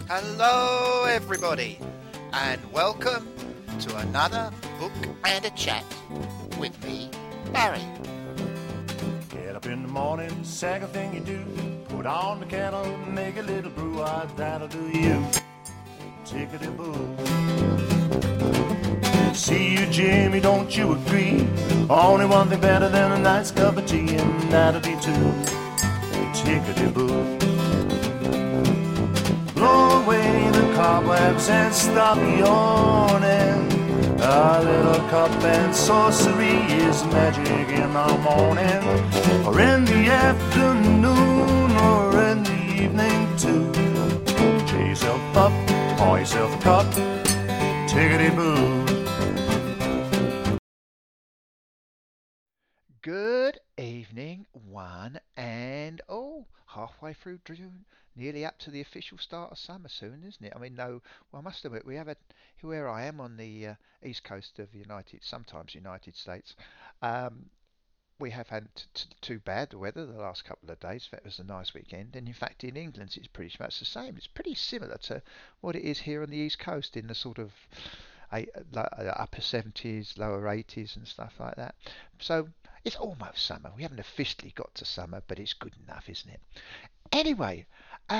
Hello, everybody, and welcome to another Book and a Chat with me, Barry. Get up in the morning, second thing you do, put on the kettle, make a little brew, that'll do you. Tickety-boo. See you, Jimmy, don't you agree? Only one thing better than a nice cup of tea, and that'll be two. Tickety-boo. Blow away the cobwebs and stop yawning. A little cup and sorcery is magic in the morning, or in the afternoon, or in the evening too. Cheer yourself up, pour yourself a cup, tickety-boo. Good evening, one and all. Halfway through June, nearly up to the official start of summer soon, isn't it? I mean, no, well, I must admit, we have where I am on the east coast of the sometimes United States. Um, we have had too bad weather the last couple of days. That was a nice weekend, and in fact, in England, it's pretty much the same. It's pretty similar to what it is here on the east coast in the sort of upper 70s, lower 80s, and stuff like that. So it's almost summer. We haven't officially got to summer, but it's good enough, isn't it? Anyway,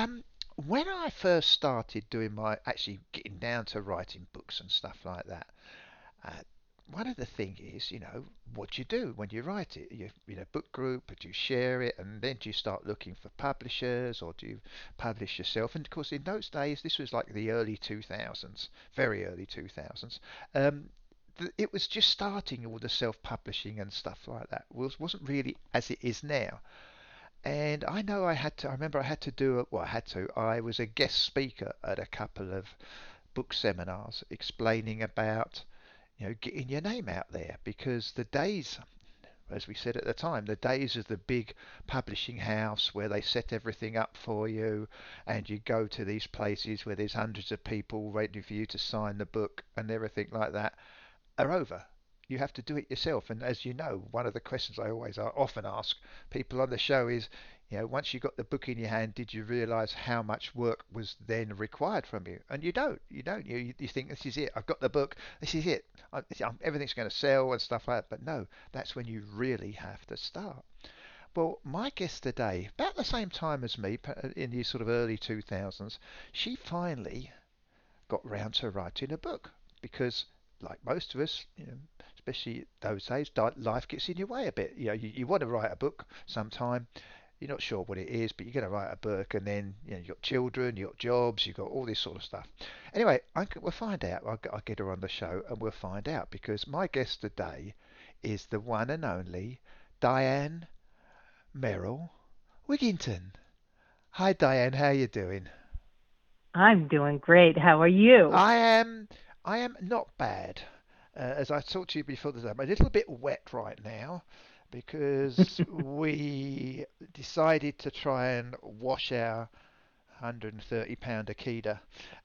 when I first started doing actually getting down to writing books and stuff like that, uh, one of the things is, what do you do when you write it? You in a book group, or do you share it, and then do you start looking for publishers, or do you publish yourself? And of course, in those days, this was like the early 2000s, very early 2000s. Um, it was just starting all the self-publishing and stuff like that. Wasn't really as it is now. And I know I remember I had to do it. Well, I was a guest speaker at a couple of book seminars explaining about, getting your name out there, because the days, as we said at the time, the days of the big publishing house where they set everything up for you and you go to these places where there's hundreds of people waiting for you to sign the book and everything like that are over. You have to do it yourself. And as you know, one of the questions I often ask people on the show is, once you got the book in your hand, did you realize how much work was then required from you? And you don't. You don't. You think, this is it. I've got the book. This is it. Everything's going to sell and stuff like that. But no, that's when you really have to start. Well, my guest today, about the same time as me, in the sort of early 2000s, she finally got round to writing a book because, like most of us, especially those days, life gets in your way a bit. You want to write a book sometime. You're not sure what it is, but you're going to write a book, and then you've got children, you've got jobs, you've got all this sort of stuff. Anyway, we'll find out. I'll get her on the show, and we'll find out, because my guest today is the one and only Diane Merrill Wigginton. Hi, Diane. How are you doing? I'm doing great. How are you? I am. I am not bad. As I talked to you before, I'm a little bit wet right now because we decided to try and wash our 130-pound Akita.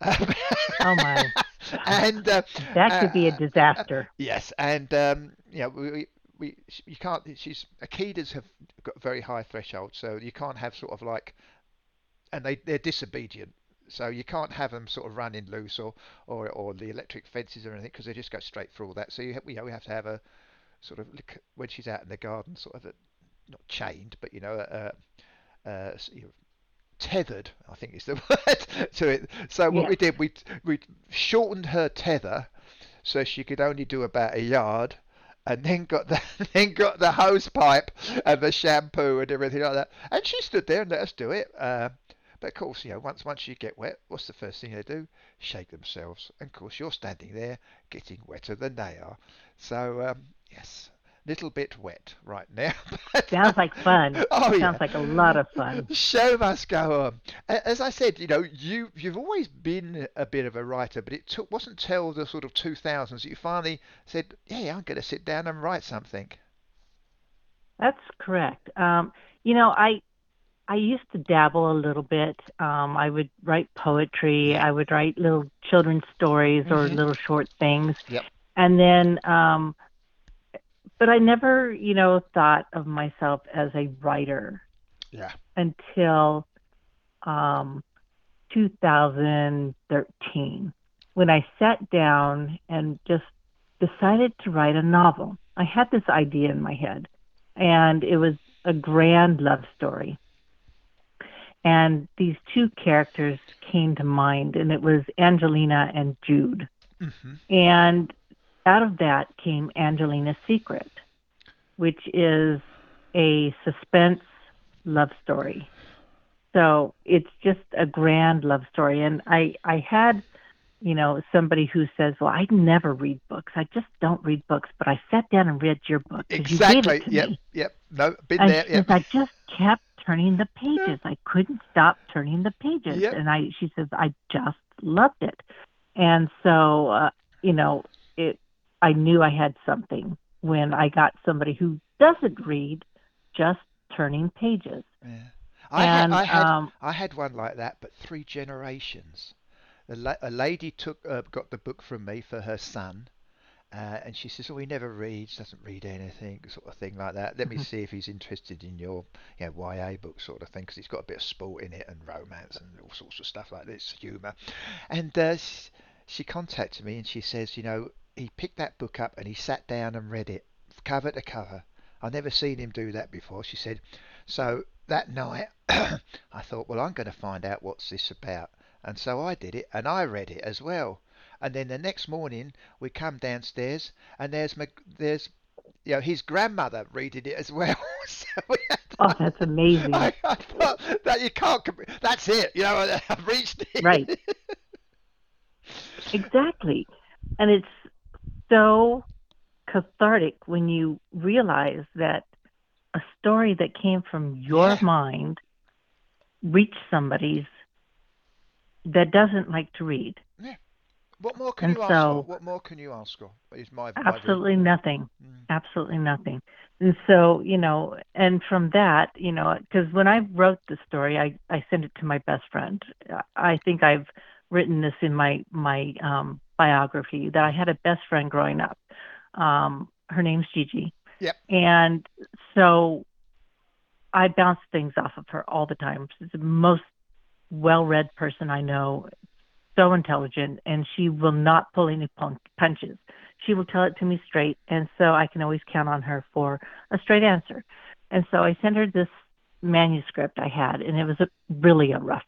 Oh my, and that could be a disaster. yes, and we you can't. She's Akitas have got very high thresholds, so you can't have sort of like, and they're disobedient. So you can't have them sort of running loose or the electric fences or anything, because they just go straight through all that. So we have to have a sort of, when she's out in the garden, sort of not chained, but tethered, I think is the word, to it. So what Yeah. we did, we shortened her tether so she could only do about a yard, and then got the then got the hose pipe and the shampoo and everything like that. And she stood there and let us do it. But of course, once you get wet, what's the first thing they do? Shake themselves. And of course, you're standing there getting wetter than they are. So yes, little bit wet right now. Sounds like fun. Oh yeah, Sounds like a lot of fun. show must go on. As I said, you've always been a bit of a writer, but wasn't till the sort of 2000s that you finally said, "Yeah, I'm going to sit down and write something." That's correct. I used to dabble a little bit. I would write poetry. Yeah. I would write little children's stories or Mhm. little short things. Yep. And then, but I never, thought of myself as a writer Yeah. until um, 2013 when I sat down and just decided to write a novel. I had this idea in my head, and it was a grand love story. And these two characters came to mind, and it was Angelina and Jude. Mm-hmm. And out of that came Angelina's Secret, which is a suspense love story. So it's just a grand love story. And I had, somebody who says, well, I never read books. I just don't read books. But I sat down and read your book. Exactly. You gave it to me. Yep. No, been and there. She says, I just kept turning the pages. I couldn't stop turning the pages. Yep. And she says, I just loved it. And so, I knew I had something when I got somebody who doesn't read, just turning pages. Yeah. I had one like that, but 3 generations. A lady got the book from me for her son, and she says, "Oh, he never reads, doesn't read anything, sort of thing like that. Let me see if he's interested in your, YA book, sort of thing, because it's got a bit of sport in it and romance and all sorts of stuff like this, humour." And she contacted me and she says, he picked that book up and he sat down and read it, cover to cover. I've never seen him do that before. She said, so that night I thought, well, I'm going to find out what's this about. And so I did it, and I read it as well. And then the next morning we come downstairs and there's his grandmother reading it as well. So that's amazing. I thought that you can't. That's it. I've reached it. Right. Exactly. And it's so cathartic when you realize that a story that came from your mind reached somebody's that doesn't like to read. Yeah. What more can you ask for? What more can you ask for? Is absolutely nothing. Absolutely nothing. And so, and from that, because when I wrote the story, I sent it to my best friend. I think I've written this in my biography that I had a best friend growing up. Her name's Gigi. Yep. And so I bounce things off of her all the time. She's the most well-read person I know, so intelligent, and she will not pull any punches. She will tell it to me straight, and so I can always count on her for a straight answer. And so I sent her this manuscript I had, and it was really rough.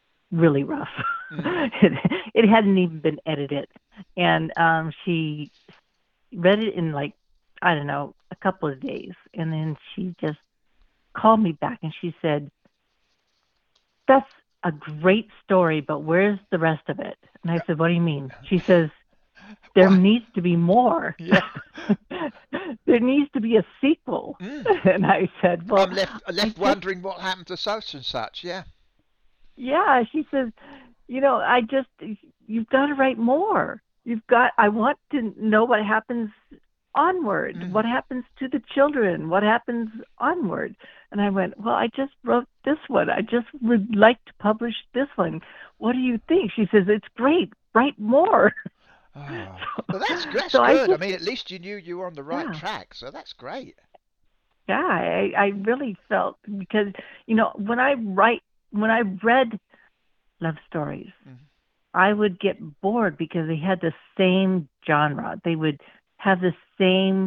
It hadn't even been edited. And she read it in a couple of days. And then she just called me back and she said, that's a great story, but where's the rest of it? And I said, what do you mean? She says, there needs to be more. Yeah. There needs to be a sequel. And I said, well, I'm left wondering what happened to such and such. Yeah. Yeah. She says, you've got to write more. I want to know what happens onward, what happens to the children, what happens onward. And I went, well, I just wrote this one. I just would like to publish this one. What do you think? She says, it's great. Write more. Oh. Well, that's good. I mean, at least you knew you were on the right track. So that's great. Yeah, I really felt, because, when I read love stories, I would get bored because they had the same genre. They would have the same,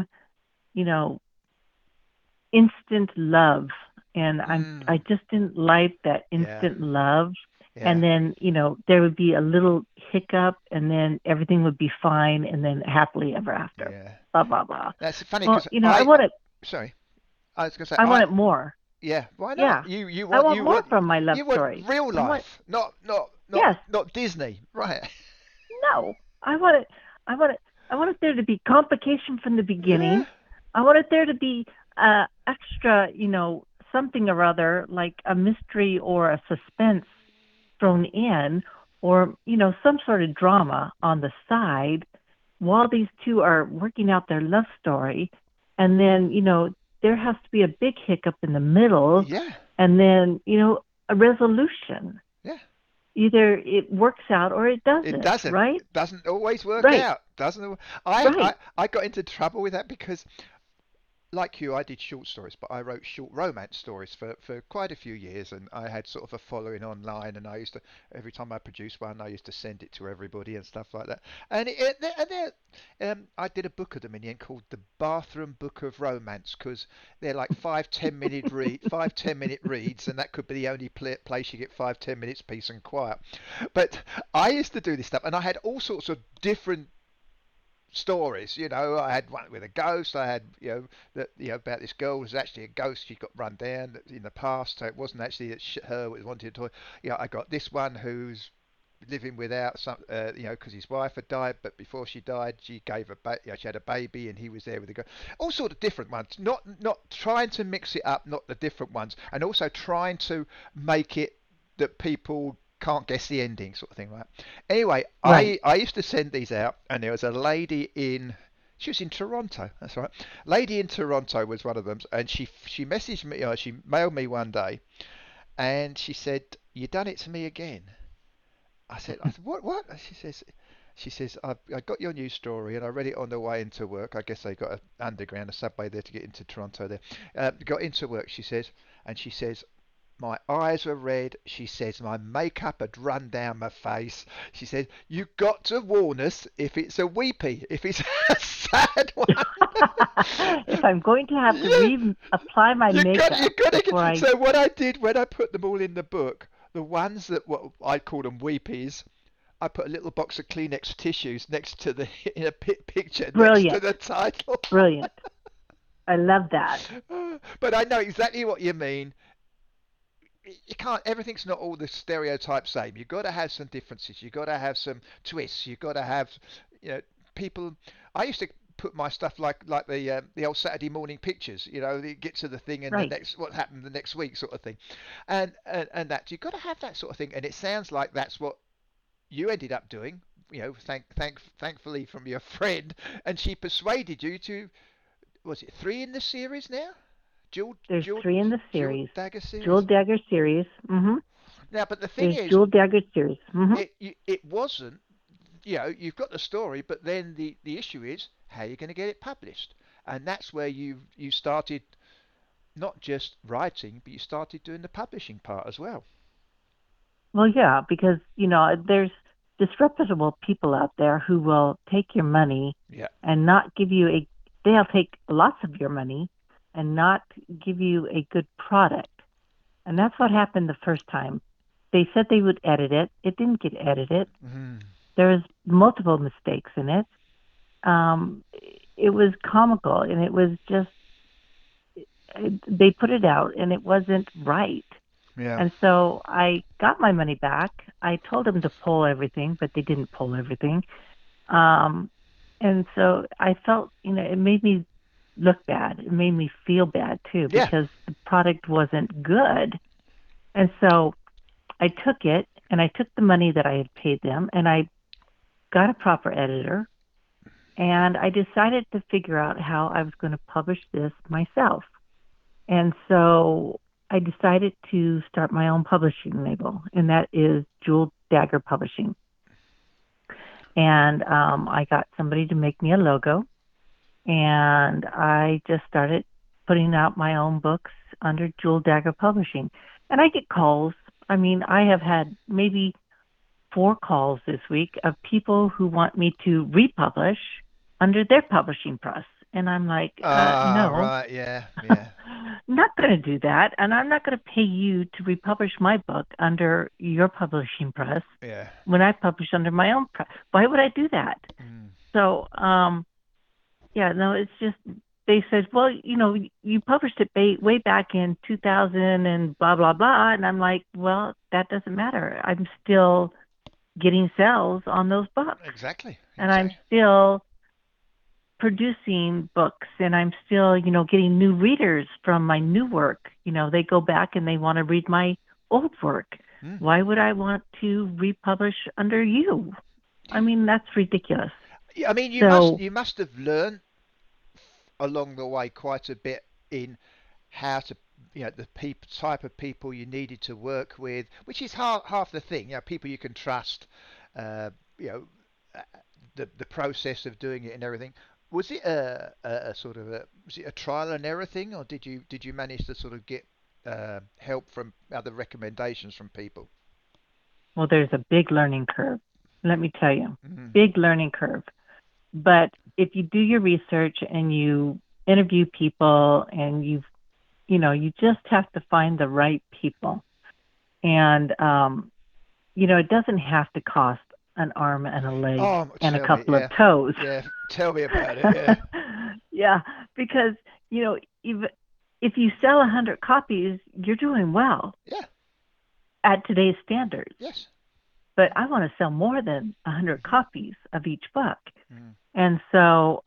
instant love. And I just didn't like that instant love. Yeah. And then, there would be a little hiccup and then everything would be fine and then happily ever after. Yeah. Blah, blah, blah. That's funny because I want it. Sorry. I was going to say. I want it more. Yeah. Why not? Yeah. I want more from my love story. Real life, not Disney. Right. No. I want it there to be complication from the beginning. Yeah. I want it there to be extra, something or other, like a mystery or a suspense thrown in, or, some sort of drama on the side while these two are working out their love story. And then, there has to be a big hiccup in the middle. Yeah. And then, a resolution. Yeah. Either it works out or it doesn't. It doesn't. Right? It doesn't always work right. out. Doesn't. Right. I got into trouble with that because like you, I did short stories, but I wrote short romance stories for quite a few years, and I had sort of a following online. And I used to, every time I produced one, I used to send it to everybody and stuff like that. I did a book of them in the end called the Bathroom Book of Romance, because they're like 5 10 minute reads, and that could be the only place you get 5 10 minutes peace and quiet. But I used to do this stuff, and I had all sorts of different stories. I had one with a ghost. I had, that, about this girl who was actually a ghost. She got run down in the past, so it wasn't actually that her was wanted to. I got this one who's living without some, because his wife had died, but before she died, she gave she had a baby, and he was there with the girl. All sort of different ones. Not trying to mix it up, not the different ones, and also trying to make it that people can't guess the ending, sort of thing, right? Anyway, Right. I used to send these out, and there was a lady in. She was in Toronto. That's right. Lady in Toronto was one of them, and she messaged me. She mailed me one day, and she said, "You done it to me again." I said, what? She says, I got your news story and I read it on the way into work. I guess they got an underground, a subway there to get into Toronto there. Got into work, she says, and she says, my eyes were red. She says, my makeup had run down my face. She said, you got to warn us if it's a weepy, if it's a sad one. If I'm going to have to Yeah, apply my you makeup got to before I, So what I did when I put them all in the book, the ones that what I call them weepies, I put a little box of Kleenex tissues next to the in a picture next to brilliant, the title. brilliant. I love that. But I know exactly what you mean. You can't. Everything's not all the stereotype same. You've got to have some differences. You've got to have some twists. You've got to have, you know, people. I used to put my stuff like the old Saturday morning pictures. You get to the thing and the Right. next what happened the next week sort of thing, and that you've got to have that sort of thing. And it sounds like that's what you ended up doing. Thankfully from your friend, and she persuaded you to. Was it three in the series now? Jewel, There's Jewel, 3 in the Jewel series. Dagger Jewel series. Dagger series. Now, but the thing There's is, Jewel Dagger series. it wasn't. You've got the story, but then the issue is how you're going to get it published, and that's where you started not just writing, but you started doing the publishing part as well. Well, yeah, because there's disreputable people out there who will take your money Yeah. and not give you a. They'll take lots of your money and not give you a good product. And that's what happened the first time. They said they would edit it. It didn't get edited. Mm. There was multiple mistakes in it. Um, it was comical, and it was just they put it out, and it wasn't right. Yeah. And so I got my money back. I told them to pull everything, but they didn't pull everything. Um, and so I felt, it made me look bad. It made me feel bad too, Yeah. because the product wasn't good. And so I took it, and I took the money that I had paid them, and I got a proper editor, and I decided to figure out how I was going to publish this myself. And so I decided to start my own publishing label, and that is Jewel Dagger Publishing. And I got somebody to make me a logo, and I just started putting out my own books under Jewel Dagger Publishing. And I get calls. I mean, I have had maybe 4 calls this week of people who want me to republish under their publishing press. And I'm like, no, Right. Yeah. Yeah. not going to do that. And I'm not going to pay you to republish my book under your publishing press Yeah. when I publish under my own press. Why would I do that? Mm. So, yeah, no, it's just, they said, well, you published it way back in 2000 and blah, blah, blah. And I'm like, well, that doesn't matter. I'm still getting sales on those books. Exactly. And I'm still producing books, and I'm still, getting new readers from my new work. They go back and they want to read my old work. Mm. Why would I want to republish under you? I mean, that's ridiculous. Yeah, I mean, So, you must have learned along the way quite a bit in how to, the type of people you needed to work with, which is half the thing. People you can trust, uh, you know, uh, the process of doing it and everything. Was it a sort of was it a trial and error thing, or did you manage to sort of get help from other recommendations from people? Well, there's a big learning curve. Let me tell you, Mm. big learning curve. But if you do your research and you interview people and you just have to find the right people. And, it doesn't have to cost an arm and a leg Oh, and a tell me, couple of yeah, toes. yeah, tell me about it. Yeah, Yeah, because, if you sell 100 copies, you're doing well yeah, at today's standards. yes. But I want to sell more than 100 Hmm. copies of each book. Mm. And so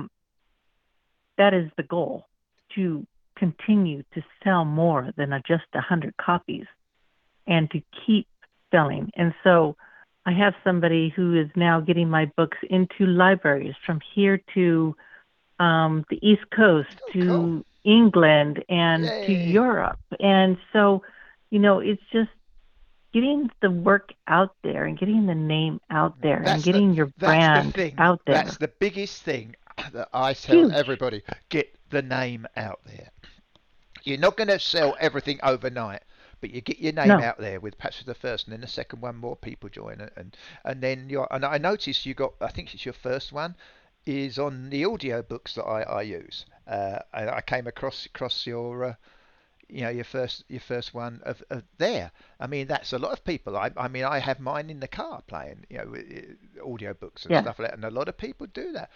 that is the goal, to continue to sell more than just 100 copies and to keep selling. And so I have somebody who is now getting my books into libraries from here to the East Coast, Oh, cool. to England, and to Yay. Europe. And so, it's just getting the work out there and getting the name out there and That's the getting your that's the brand thing. out That's there. the biggest thing that I tell Huge. everybody. Get the name out there. You're not going to sell everything overnight, but you get your name No. out there with perhaps the first and then the second one, more people join it, and then and I noticed you got, I think it's your first one is on the audio books that I use. And I came across your your first one of there. I mean, that's a lot of people. I mean, I have mine in the car playing, audio books and Yes. stuff like that, and a lot of people do that.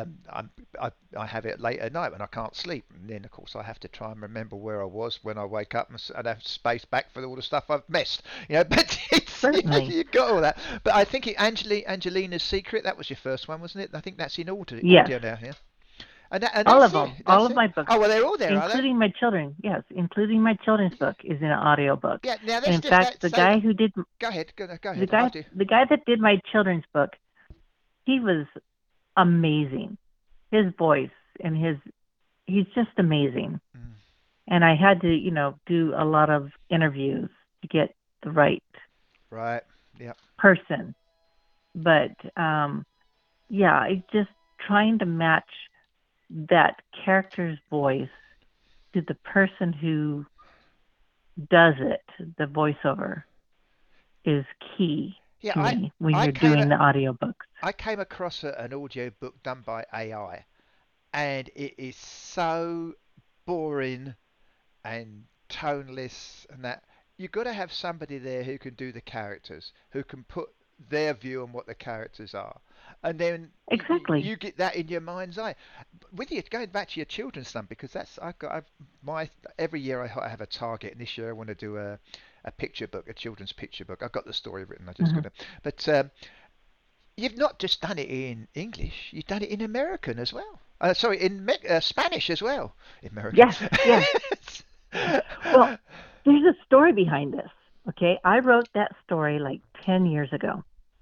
I have it late at night when I can't sleep, and then of course I have to try and remember where I was when I wake up, and have space back for all the stuff I've missed. But it's, Certainly. you got all that. But I think Angelina's Secret, that was your first one, wasn't it? I think that's in Yes. audio now, yeah. And All that's of it. them. All That's of it. my books, Oh well, they're all there, are they? including my children's book is an audio book. Yeah. Now And let's in just fact, the say guy that. who did Go ahead. Go the ahead. guy After you. the guy that did my children's book, he was amazing. His voice and he's just amazing. Mm, And I had to, do a lot of interviews to get the right right. Yeah. person. But yeah, I just trying to match that character's voice to the person who does it, the voiceover, is key Yeah. to I me when I you're came doing a- the audiobooks. I came across an audio book done by AI, and it is so boring and toneless, and that you've got to have somebody there who can do the characters, who can put their view on what the characters are, and then Exactly. you get that in your mind's eye. With you going back to your children's stuff, because that's I've my every year I have a target, and this year I want to do a picture book, a children's picture book. I've got the story written. I just Hmm. got to, but you've not just done it in English, you've done it in American as well. Sorry, in Spanish as well. American. Yes, yes. Well, there's a story behind this. Okay, I wrote that story like 10 years ago,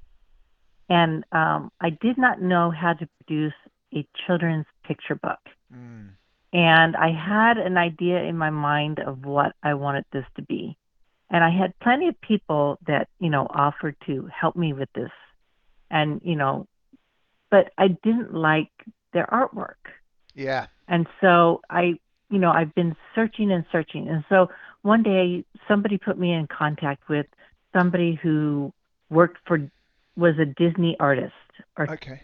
and I did not know how to produce a children's picture book. Mm, And I had an idea in my mind of what I wanted this to be. And I had plenty of people that, offered to help me with this. And, but I didn't like their artwork. yeah. And so I've been searching and searching. And so one day somebody put me in contact with somebody who was a Disney artist. Or, Okay.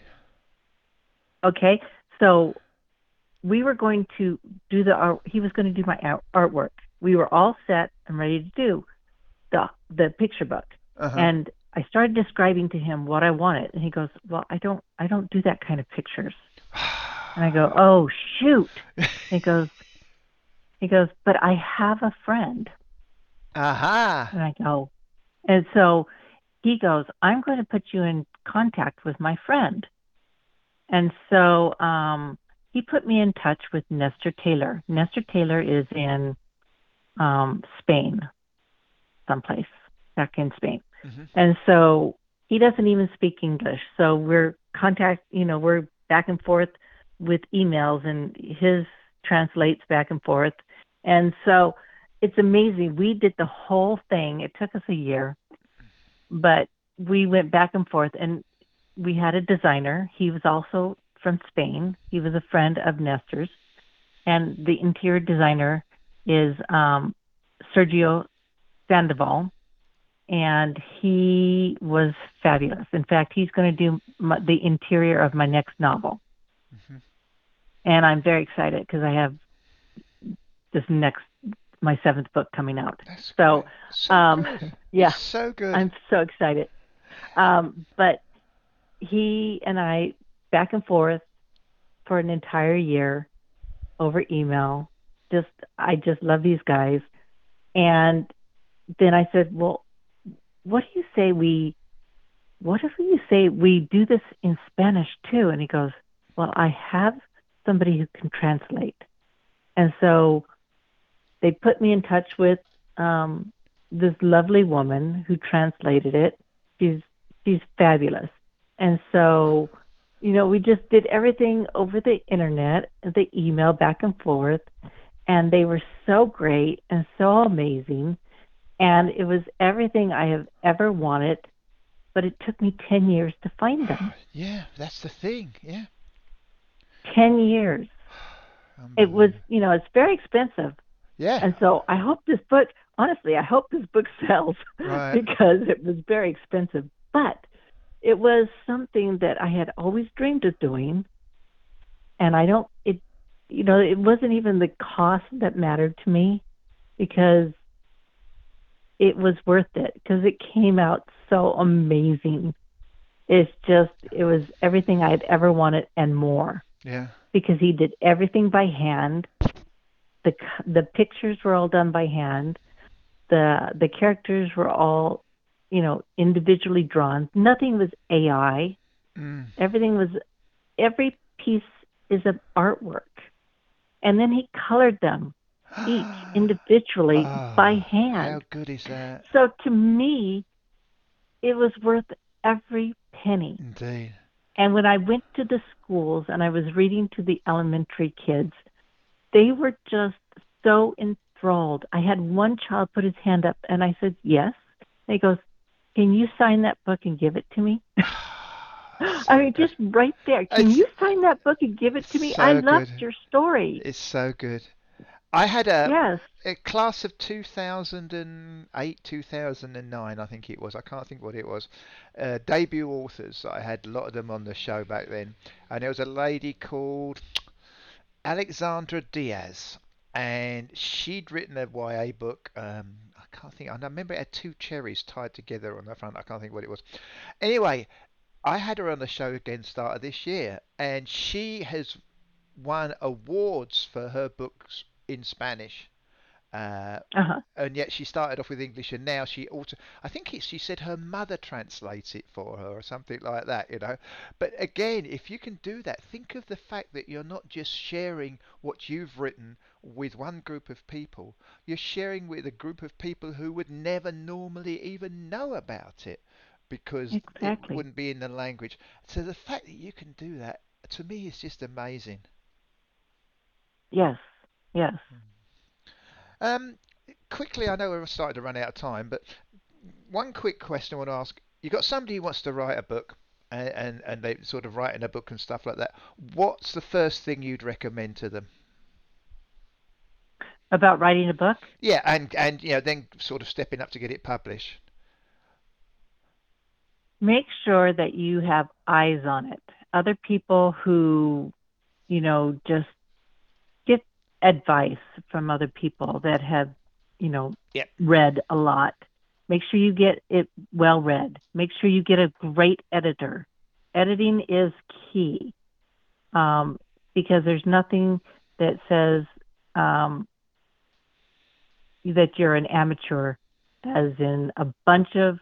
okay. So we were going to do the art. He was going to do my artwork. We were all set and ready to do the picture book. Uh huh. And I started describing to him what I wanted, and he goes, "Well, I don't do that kind of pictures." And I go, "Oh shoot!" He goes, "But I have a friend." Aha. And I go, and so he goes, "I'm going to put you in contact with my friend." And so he put me in touch with Nestor Taylor. Nestor Taylor is in Spain, someplace back in Spain. Hmm. And so he doesn't even speak English. So we're back and forth with emails, and his translates back and forth. And so it's amazing. We did the whole thing. It took us a year, but we went back and forth, and we had a designer. He was also from Spain. He was a friend of Nestor's, and the interior designer is Sergio Sandoval, and he was fabulous. In fact, he's going to do the interior of my next novel. Mm-hmm. And I'm very excited because I have my 7th book coming out. That's so good. yeah, It's so good. I'm so excited. But he and I, back and forth for an entire year over email. I just love these guys. And then I said, well, what if you say we do this in Spanish too? And he goes, well, I have somebody who can translate. And so they put me in touch with this lovely woman who translated it. She's fabulous. And so, we just did everything over the internet, the email back and forth, and they were so great and so amazing. And it was everything I have ever wanted, but it took me 10 years to find them. Yeah, that's the thing. Yeah. 10 years. It was, it's very expensive. Yeah. And so I hope this book sells Right. because it was very expensive. But it was something that I had always dreamed of doing. And it wasn't even the cost that mattered to me because it was worth it because it came out so amazing. It was everything I had ever wanted and more. Yeah. Because he did everything by hand. The pictures were all done by hand. The characters were all, individually drawn. Nothing was AI. Every piece is of artwork. And then he colored them each individually by hand. How good is that? So to me, it was worth every penny. Indeed. And when I went to the schools and I was reading to the elementary kids, they were just so enthralled. I had one child put his hand up and I said, yes. And he goes, can you sign that book and give it to me? I mean, just right there. Can you sign that book and give it to me? So I loved good. your story. It's so good. I had a Yes. class of 2008, 2009, I think it was. I can't think what it was. Debut authors. I had a lot of them on the show back then. And there was a lady called Alexandra Diaz. And she'd written a YA book. I can't think. I remember it had two cherries tied together on the front. I can't think what it was. Anyway, I had her on the show again start of this year. And she has won awards for her books in Spanish, and yet she started off with English, and now I think she said her mother translates it for her or something like that, But again, if you can do that, think of the fact that you're not just sharing what you've written with one group of people, you're sharing with a group of people who would never normally even know about it because it wouldn't be in the language. So the fact that you can do that, to me, is just amazing. Yes. Yes. Quickly, I know we're starting to run out of time, but one quick question I want to ask. You've got somebody who wants to write a book, and they sort of writing a book and stuff like that. What's the first thing you'd recommend to them? About writing a book? Yeah, and then sort of stepping up to get it published. Make sure that you have eyes on it. Other people who, just get advice from other people that have, read a lot. Make sure you get it well read. Make sure you get a great editor. Editing is key because there's nothing that says that you're an amateur, as in a bunch of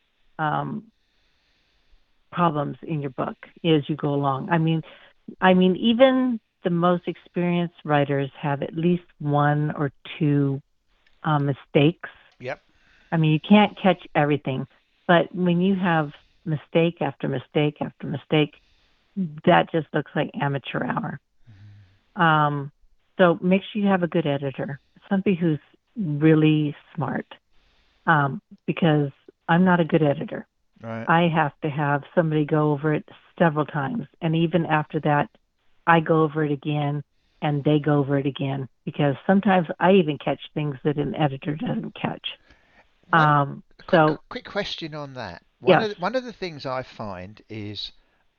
problems in your book as you go along. I mean, even the most experienced writers have at least one or two mistakes. Yep. I mean, you can't catch everything, but when you have mistake after mistake after mistake, that just looks like amateur hour. Mm-hmm. So make sure you have a good editor, somebody who's really smart, because I'm not a good editor. Right. I have to have somebody go over it several times. And even after that, I go over it again and they go over it again because sometimes I even catch things that an editor doesn't catch. One quick So, quick question on that. yes. One of the things I find is,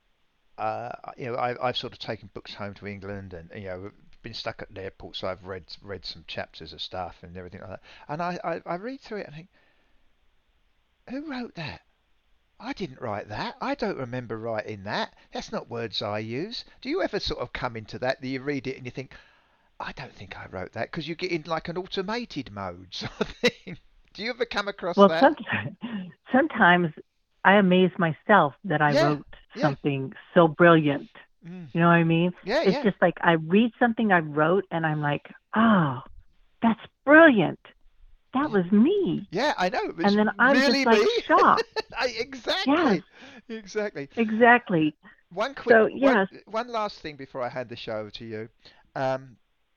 I've sort of taken books home to England, and been stuck at the airport, so I've read some chapters of stuff and everything like that. And I read through it and think, who wrote that? I didn't write that. I don't remember writing that. That's not words I use. Do you ever sort of come into that you read it and you think, I don't think I wrote that, because you get in like an automated mode sort of thing. Do you ever come across Well, that? sometimes I amaze myself that I Yeah, wrote yeah, something so brilliant. mm, You know what I mean? yeah, It's yeah, just like I read something I wrote and I'm like, oh, that's brilliant. That yeah, was me. yeah. I know. It was And then I'm just really like me. shocked. Yes, Exactly, exactly. exactly. One quick So, yes. one last thing before I hand the show over to you. Um,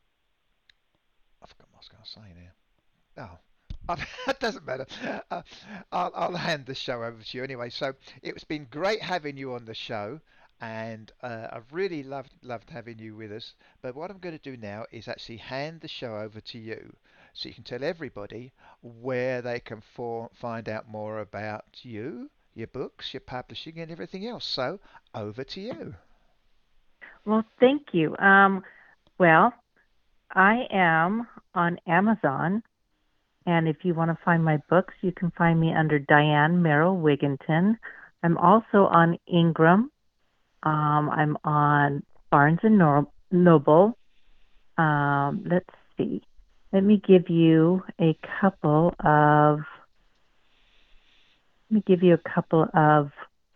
I forgot what I was going to say now. Oh, it doesn't matter. Uh, I'll hand the show over to you anyway. So it's been great having you on the show, and I've really loved having you with us. But what I'm going to do now is actually hand the show over to you, so you can tell everybody where they can find out more about you, your books, your publishing, and everything else. So over to you. Well, thank you. Well, I am on Amazon, and if you want to find my books, you can find me under Diane Merrill Wigginton. I'm also on Ingram. I'm on Barnes and Noble. Let's see. Let me give you a couple of. Let me give you a couple of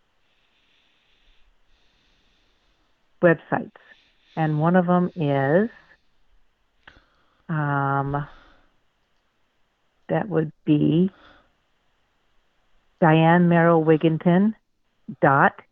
websites, and one of them is that would be Diane Merrill Wigginton dot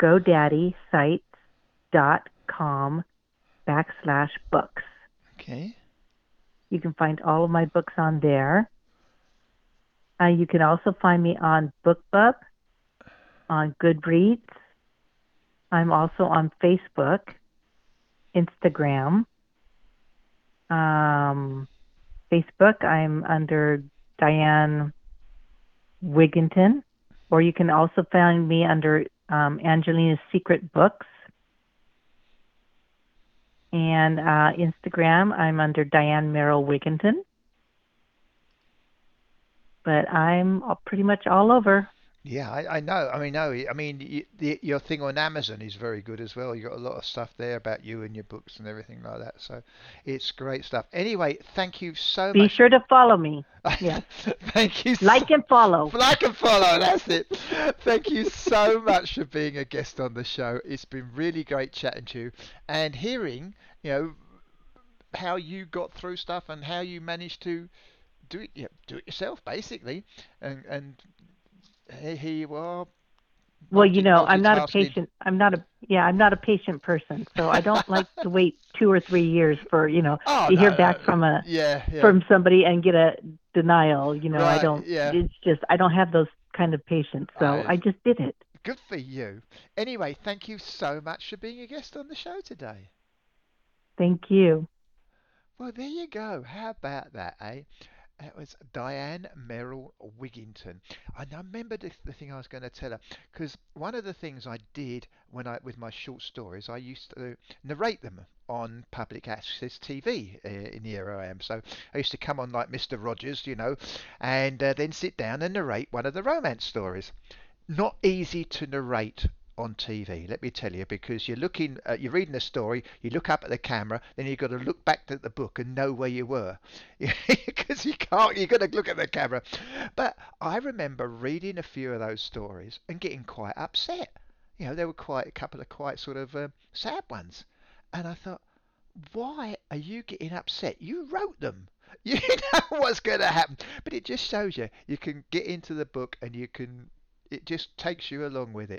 godaddysites.com/books. Okay. You can find all of my books on there. You can also find me on BookBub, on Goodreads. I'm also on Facebook, Instagram. Facebook, I'm under Diane Wigginton, or you can also find me under Angelina's Secret Books. And Instagram, I'm under Diane Merrill Wigginton. But I'm pretty much all over. Yeah, I know. I mean, no, I mean, your thing on Amazon is very good as well. You got a lot of stuff there about you and your books and everything like that. So it's great stuff. Anyway, thank you so Be much. sure to follow me. Yes. Thank you. Like and follow. Like and follow. That's it. Thank you so much for being a guest on the show. It's been really great chatting to you and hearing, you know, how you got through stuff and how you managed to do it, yeah, do it yourself basically, and here you are, Well, I'm not a multitasking. patient. I'm not a patient person. So I don't like to wait 2 or 3 years for, Oh to hear no, back no, from yeah, yeah, from somebody and get a denial. right, yeah. I don't have those kind of patience. So I I just did it. Good for you. Anyway, thank you so much for being a guest on the show today. Thank you. Well, there you go. How about that, eh? That was Diane Merrill Wigginton. And I remember the thing I was going to tell her, because one of the things I did with my short stories, I used to narrate them on public access TV in the area I am. So I used to come on like Mr. Rogers, and then sit down and narrate one of the romance stories. Not easy to narrate on TV, let me tell you, because you're reading a story, you look up at the camera, then you've got to look back at the book and know where you were, because you've got to look at the camera. But I remember reading a few of those stories and getting quite upset. There were quite a couple of quite sort of sad ones, and I thought, why are you getting upset? You wrote them. You know what's going to happen. But it just shows you can get into the book and it just takes you along with it.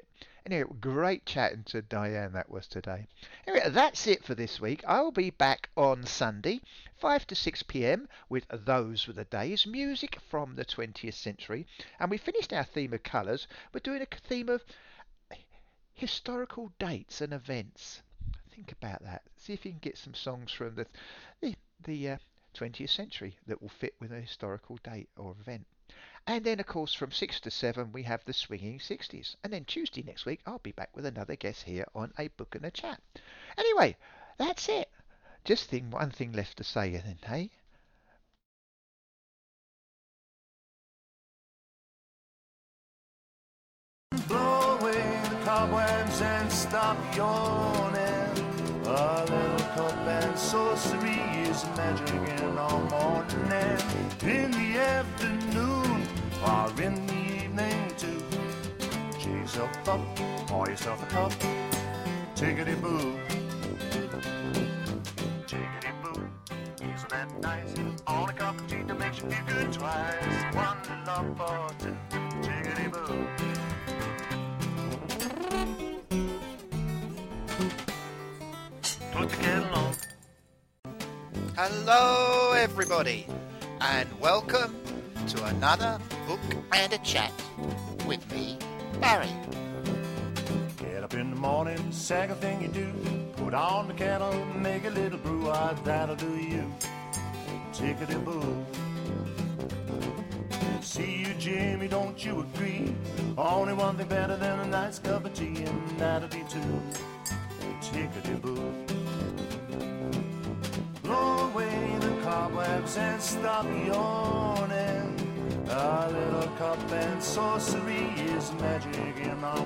Anyway, great chatting to Diane that was today. Anyway, that's it for this week. I'll be back on Sunday, 5 to 6 p.m. with Those Were the Days, music from the 20th century. And we finished our theme of colours. We're doing a theme of historical dates and events. Think about that. See if you can get some songs from the 20th century that will fit with a historical date or event. And then, of course, from 6 to 7, we have the Swinging 60s. And then Tuesday next week, I'll be back with another guest here on A Book and a Chat. Anyway, that's it. Just one thing left to say, then, hey? Blow away the cobwebs and stop yawning. A little cup and sorcery is magic in our morning. In the afternoon or in the evening too. Cheer yourself up, pour yourself a cup. Tickety-boo. Tickety-boo. Isn't that nice? On a cup of tea that makes you feel good twice. One lump or two. Tickety-boo. Put the kettle on. Hello, everybody, and welcome to another Book and a Chat with me, Barry. Get up in the morning, second thing you do, put on the kettle, make a little brew, that'll do you. Tickety-boo. See you, Jimmy, don't you agree? Only one thing better than a nice cup of tea, and that'll be two. Tickety-boo. Blow away the cobwebs and stop yawning. A little cup and sorcery is magic in the